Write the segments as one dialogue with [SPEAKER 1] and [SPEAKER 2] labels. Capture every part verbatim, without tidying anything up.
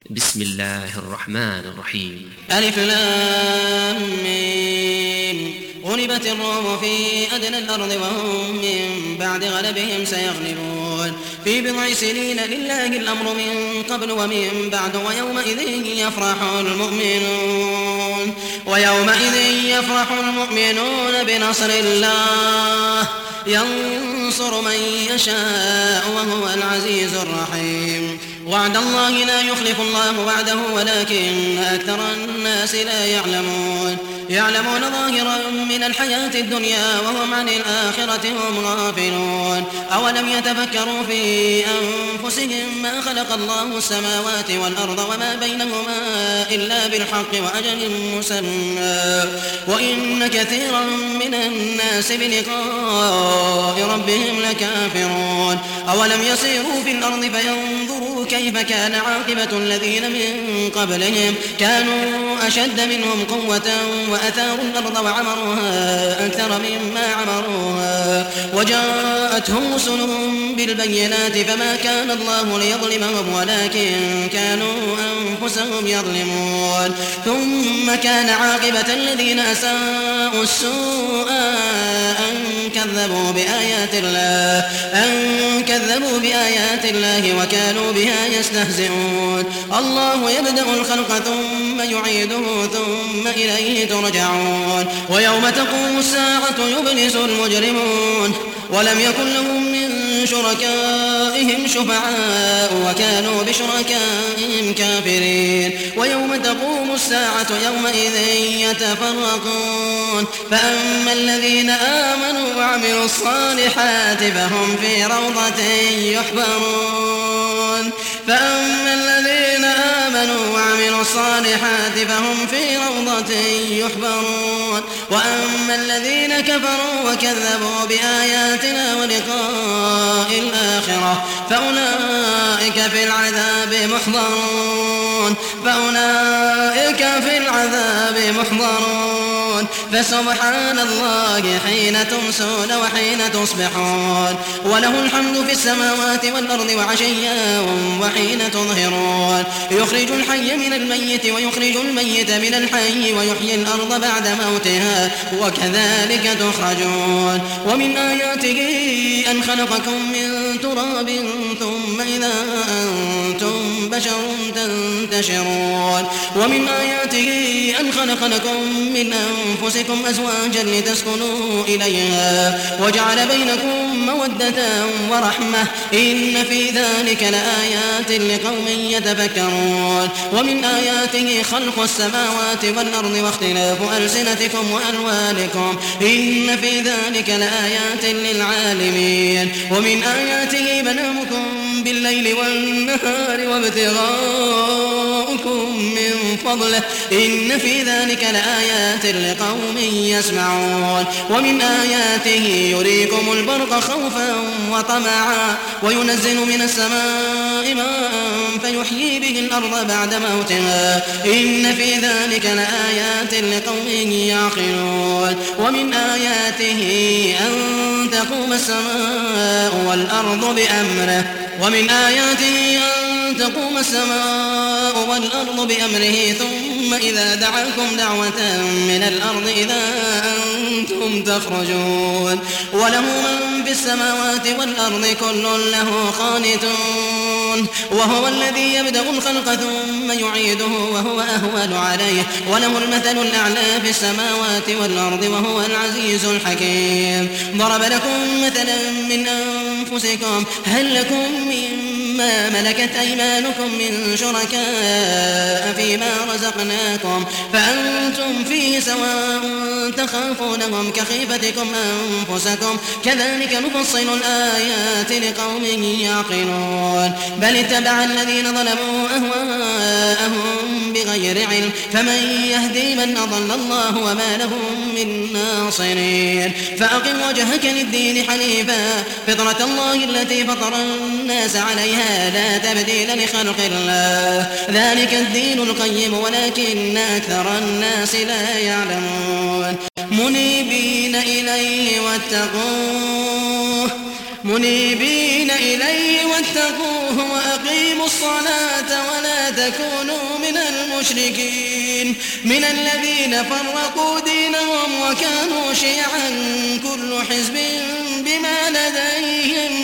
[SPEAKER 1] بسم الله الرحمن الرحيم.
[SPEAKER 2] ألف لام ميم. غلبت الروم في أدنى الأرض وهم من بعد غلبهم سيغلبون في بضع سنين لله الأمر من قبل ومن بعد ويومئذ يفرح المؤمنون ويومئذ يفرح المؤمنون بنصر الله ينصر من يشاء وهو العزيز الرحيم. وعد الله لا يخلف الله وعده ولكن أكثر الناس لا يعلمون يعلمون ظاهرا من الحياة الدنيا وهم عن الآخرة هم غافلون. أولم يتفكروا في أنفسهم ما خلق الله السماوات والأرض وما بينهما إلا بالحق وأجل مسمى وإن كثيرا من الناس بلقاء ربهم لكافرون. أولم يسيروا في الأرض فينظروا كيف كان عاقبة الذين من قبلهم كانوا أشد منهم قوة وأثاروا الأرض وعمروها أكثر مما عمروها وجاءتهم رسلهم بالبينات فما كان الله ليظلمهم ولكن كانوا أنفسهم يظلمون. ثم كان عاقبة الذين أساءوا السوء أن كذبوا بآيات الله أن كذبوا بآيات الله وكانوا بها يستهزئون. الله يبدأ الخلق ثم يعيده ثم إليه ترجعون. ويوم تقوم الساعة يبلس المجرمون ولم يكن لهم من شركائهم شفعاء وكانوا بشركائهم كافرين. ويوم تقوم الساعة يومئذ يتفرقون فأما الذين آمنوا وعملوا الصالحات فهم في روضة يحبرون فأما الذين آمنوا وعملوا الصالحات فهم في روضة يحبرون وأما الذين كفروا وكذبوا بآياتنا ولقاء الآخرة فأولئك في العذاب محضرون فأولئك في العذاب محضرون فسبحان الله حين تمسون وحين تصبحون وله الحمد في السماوات والأرض وعشيا وحين تظهرون يخرج الحي من الميت ويخرج الميت من الحي ويحيي الأرض بعد موتها وكذلك تخرجون. ومن آياته أن خلقكم من تراب ثم إذا أنتم بشر تنتشرون. ومن آياته أن خلق لكم من أنفسكم أزواجا لتسكنوا إليها وجعل بينكم مودة ورحمة إن في ذلك لآيات لقوم يتفكرون. ومن آياته خلق السماوات والأرض واختلاف ألسنتكم وألوانكم إن في ذلك لآيات للعالمين. ومن آياته منامكم بالليل والنهار وابتغاؤكم من فضله إن في ذلك لآيات لقوم يسمعون. ومن آياته يريكم البرق خوفا وطمعا وينزل من السماء ماء فيحيي به الأرض بعد موتها إن في ذلك لآيات لقوم يعقلون. ومن آياته أن تقوم السماء والأرض بأمره ومن آياته أن تقوم السماء والأرض بأمره ثم إذا دعاكم دعوة من الأرض إذا أنتم تخرجون. وله من في السماوات والأرض كل له قانتون وهو الذي يبدأ الخلق ثم يعيده وهو أهون عليه وله المثل الأعلى في السماوات والأرض وهو العزيز الحكيم. ضرب لكم مثلا من أنفسكم هل لكم مما ملكت أيمانكم من شركاء فيما رزقناكم فأنتم فيه سواء تخافونهم كخيفتكم أنفسكم كذلك نفصل الآيات لقوم يعقلون. بل اتبع الذين ظلموا أهواءهم بغير علم فمن يهدي من أضل الله وما لهم من ناصرين. فأقم وجهك للدين حنيفا فطرة الله التي فطر الناس عليها لا تبديل لخلق الله ذلك الدين القيم ولكن أكثر الناس لا يعلمون. منيبين إليه واتقوه منيبين إليه واتقوه وأقيموا الصلاة ولا تكونوا من المشركين من الذين فرقوا دينهم وكانوا شيعا كل حزب بما لديهم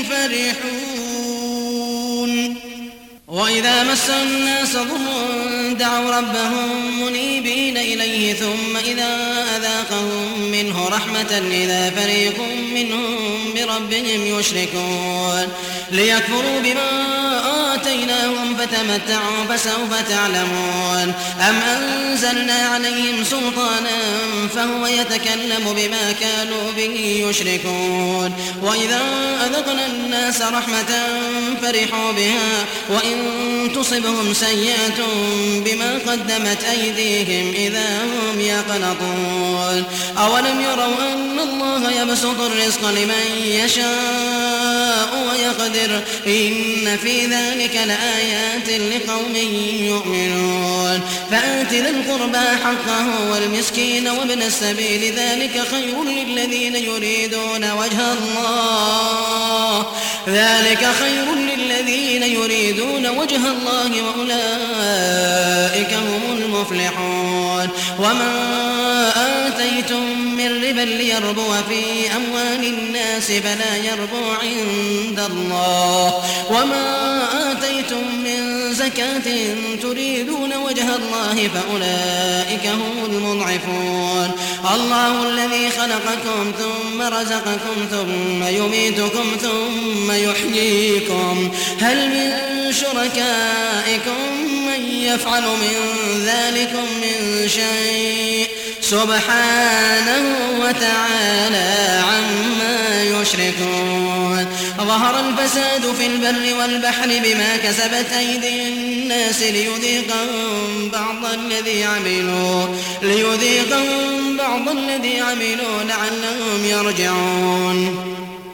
[SPEAKER 2] فرحون وإذا مس الناس ضر دعوا ربهم منيبين إليه ثم إذا أذاقهم منه رحمة إذا فريق منهم بربهم يشركون ليكفروا بما آتيناهم فتمتعوا فسوف تعلمون أم أنزلنا عليهم سلطانا فهو يتكلم بما كانوا به يشركون وإذا أذقنا الناس رحمة فرحوا بها وإن تصبهم سيئة بما قدمت أيديهم إذا هم يقنطون أولم يروا أن الله يبسط الرزق لمن يشاء ويقدر إن في ذلك لآيات لقوم يؤمنون فآت ذا القربى حقه والمسكين وابن السبيل ذلك خير للذين يريدون وجه الله ذلك خير للذين يريدون وجه الله وأولئك هم المفلحون وما آتيتم من ربا ليربو في أموال الناس فلا يربو عند الله وما آتيتم من زكاة تريدون وجه الله فأولئك هم المضعفون الله الذي خلقكم ثم رزقكم ثم يميتكم ثم يحييكم هل من شركائكم من يفعل من ذلكم من شيء سبحانه وتعالى عما يشركون ظهر الفساد في البر والبحر بما كسبت أيدي الناس ليذيقهم بعض الذي عملوا ليذيقهم بعض الذي عملوا لعلهم يرجعون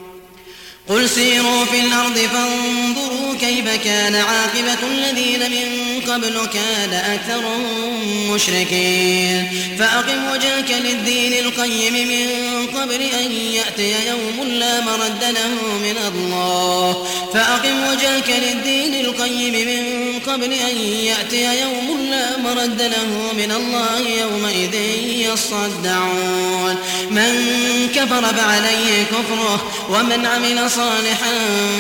[SPEAKER 2] قل سيروا في الأرض فانظروا كيف كان عاقبة الذين من قبل كان أكثرهم مشركين فأقم وجهك للدين القيم من قبل أن يأتي يوم لا مرد له من الله فأقم وجهك للدين القيم من قبل أن يأتي يوم لا مرد له من الله يومئذ يصدعون من كفر فعليه كفره ومن عمل صالحا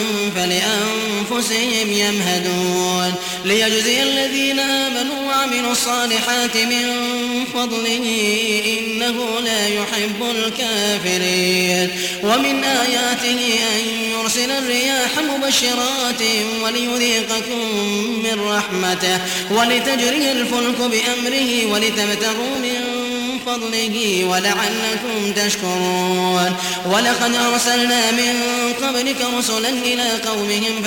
[SPEAKER 2] فلأنفسهم يمهدون ليجزي الذين آمنوا وعملوا الصالحات من فضله إنه لا يحب الكافرين ومن آياته أن يرسل الرياح مبشرات وليذيقكم من رحمته ولتجري الفلك بأمره ولتبتغوا من فضله ولعلكم تشكرون ولقد أرسلنا من قبلك رسلا إلى قومهم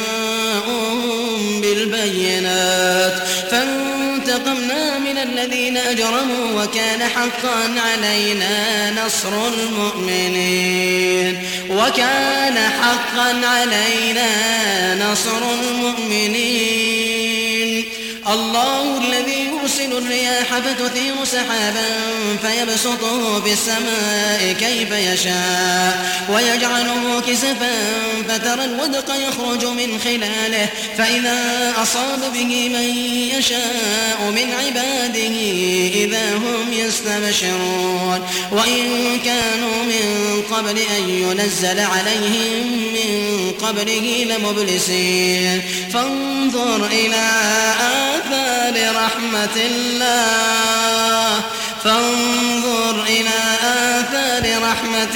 [SPEAKER 2] فجاءوهم بالبينات فانتقمنا من الذين أجرموا وكان حقا علينا نصر المؤمنين وكان حقا علينا نصر المؤمنين الله الذي يرسل الرياح فتثير سحابا فيبسطه في السماء كيف يشاء ويجعله كسفا فترى الودق يخرج من خلاله فإذا أصاب به من يشاء من عباده إذا هم يستبشرون وإن كانوا من قبل أن ينزل عليهم من قبله لمبلسين فانظر إلى آثار رحمة الله فانظر إلى آثار رحمة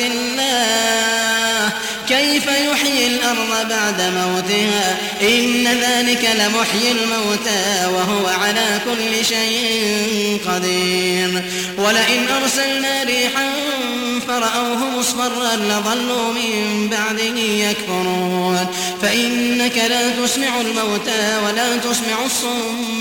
[SPEAKER 2] الله كيف يحيي الأرض بعد موتها إن ذلك لمحيي الموتى وهو على كل شيء قدير ولئن أرسلنا ريحا فرأوه مصفرا لظلوا من بعده يكفرون فإنك لا تسمع الموتى ولا تسمع الصم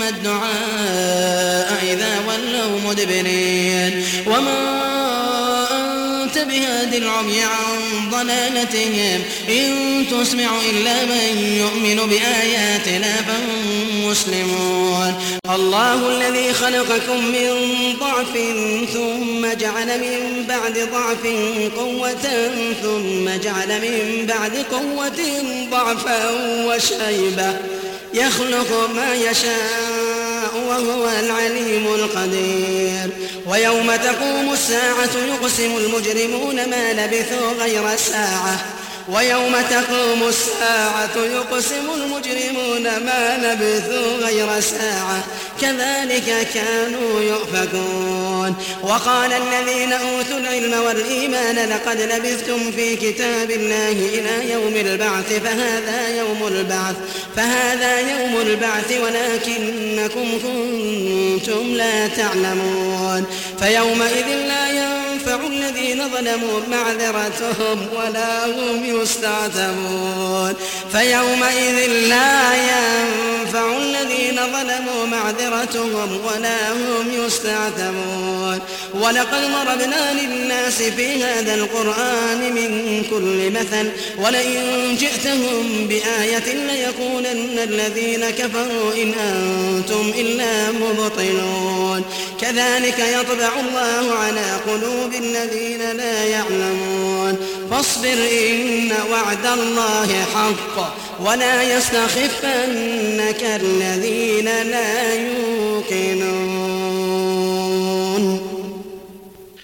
[SPEAKER 2] الدعاء إذا ولوا مدبرين وما أنت بهاد العمي عن ضلالتهم إن تسمع إلا من يؤمن بآياتنا فهم مسلمون الله الذي خلقكم من ضعف ثم جعل من بعد ضعف قوة ثم جعل من بعد قوة ضعفا وشيبة يخلق ما يشاء وهو العليم القدير. ويوم تقوم الساعة يقسم المجرمون ما لبثوا غير ساعة ويوم تقوم الساعة يقسم المجرمون ما لبثوا غير ساعة كذلك كانوا يؤفكون. وقال الذين أوتوا العلم والإيمان لقد لبثتم في كتاب الله إلى يوم البعث فهذا يوم البعث فهذا يوم البعث ولكنكم كنتم لا تعلمون. فيومئذ لا ينفع الذين ظلموا معذرتهم ولا هم يستعتبون فيومئذ لا ينفع الذين ظلموا معذرتهم ولا هم يستعتبون. ولقد ضربنا للناس في هذا القرآن من كل مثل ولئن جئتهم بآية ليقولن الذين كفروا إن أنتم إلا مبطلون. كذلك يطبع الله على قلوب الذين لا يعلمون. فاصبر إن وعد الله حق ولا يستخفنك الذين لا